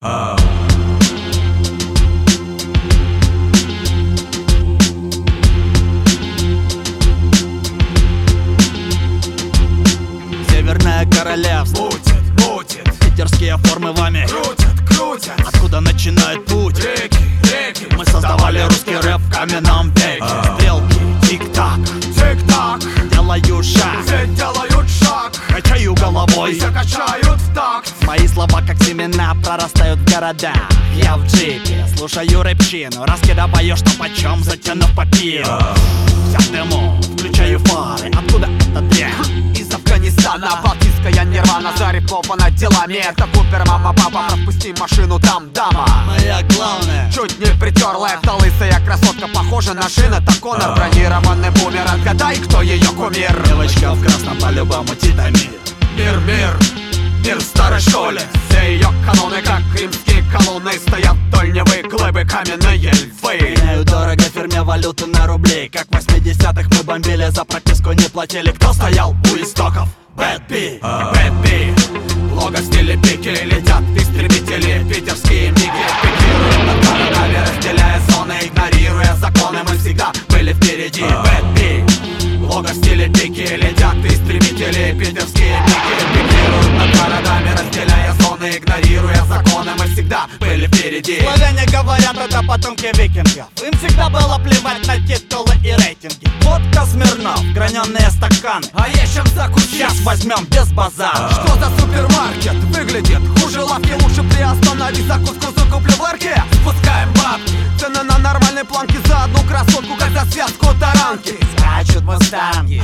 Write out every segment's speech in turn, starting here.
Северное королевство Мутит, питерские формы вами крутят. Откуда начинает путь? Реки, Мы создавали русский рэп в каменном веке. Стрелки, тик-так, тик-так, делаю шаг, все делают шаг, качаю головой, все качают в такт. мои слова как семена прорастают в города. Я в джипе, слушаю рэпчину, раскидываю что почем, затянув папиру. Вся в дыму, включаю фары. Откуда эта дрянь? Из Афганистана, балтийская нирвана, зареплована делами. Это Купер, мама, папа, пропусти машину, там дама. Моя главная. Чуть не притерла, эта лысая красотка похожа на Шин. Это Конор, бронированный бумер. Отгадай, кто ее кумир. Девочка в красном по-любому титами. Мир, мир, мир в старой школе. Все ее каноны, как римские колонны, стоят вдоль Невы глыбы каменные львы. Меняю дорого в фирме валюты на рубли. Как в 80-х мы бомбили, за прописку не платили. Кто стоял у истоков? Bad B, Bad B. Лого в стиле пики, летят истребители. Питерские миги пикируют над городами, разделяя зоны, игнорируя законы. Мы всегда были впереди. Bad B. Лого в стиле пики, летят истребители. Питерские миги пикируют над городами, разделяя зоны, игнорируя законы. Мы всегда были впереди. Славяне говорят, это потомки викингов. Им всегда было плевать на титулы и рейтинги. Водка Смирнов, граненые стаканы. А есть чем закусить. Сейчас возьмем без базара. Что за супермаркет? Выглядит хуже лавки. Лучше приостанови закуску, закуплю в арке. Спускаем бабки, цены на нормальной планке. За одну красотку, как за связку таранки. Скачут мустанги.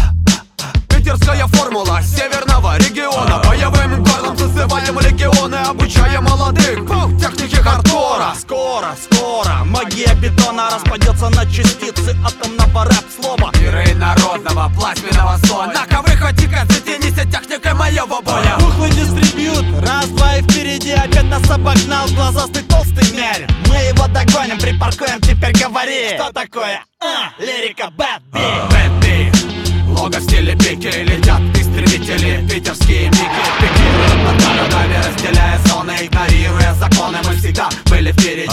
Питерская формула северного региона. Боевым городом созываем легионы. Обучаем молодых по технике хардкора. Скоро магия бетона распадется на частицы атомного рэп-слова. Миры народного плазменного слоя. На-ка выходи-ка, затянись техникой моего боя. Пухлый дистрибьют, раз, два и впереди. Опять нас обогнал глазастый толстый мерин. Мы его догоним, припаркуем, теперь говори. Что такое? Лирика Bad B. Bad B. Лого в стиле пики, летят истребители. Питерские миги пикируют над городами, разделяя зоны, игнорируя законы. Мы всегда были впереди.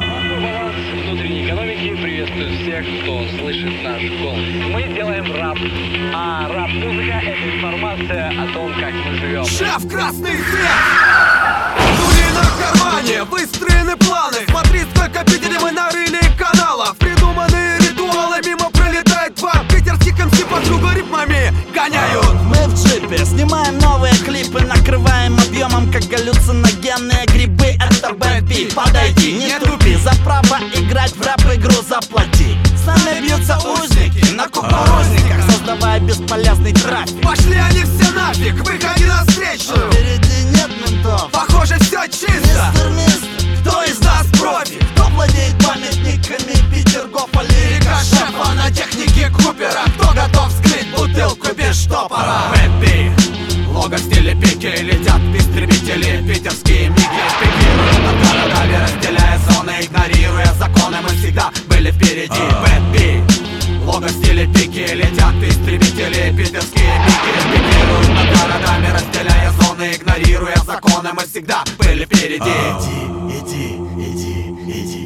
Внутренней экономики приветствую всех, кто слышит наш голос. Мы делаем рэп, а рэп-музыка — это информация о том, как мы живем. Шеф, красный свет! Дури на кармане, выстроены планы. Смотри, сколько Питере мы нарыли каналов. Придуманные ритуалы, мимо пролетает два питерских МС под ритмами гоняют. Мы в джипе снимаем новые клипы, накрываем объемом, как галлюциногенные грибы. Это Bad B, подойди, не тупи. За право играть в рэп-игру заплати. С нами бьются узники на кукурузниках, создавая бесполезный трафик. Пошли они все нафиг, выходи на встречную. Впереди нет ментов. Похоже, все чисто. Мистер, Кто из нас профи? кто владеет памятниками Петергофа? Лирика шефа на технике Купера. Кто готов вскрыть бутылку без штопора? Bad B. Лого в стиле пики, летят истребители. Питерские миги пикируют над городами, разделяя зоны, игнорируя законы. Мы всегда были впереди. Bad B. Лого в стиле пики, летят истребители. Питерские миги пикируют над городами, разделяя зоны, игнорируя законы. Мы всегда были впереди.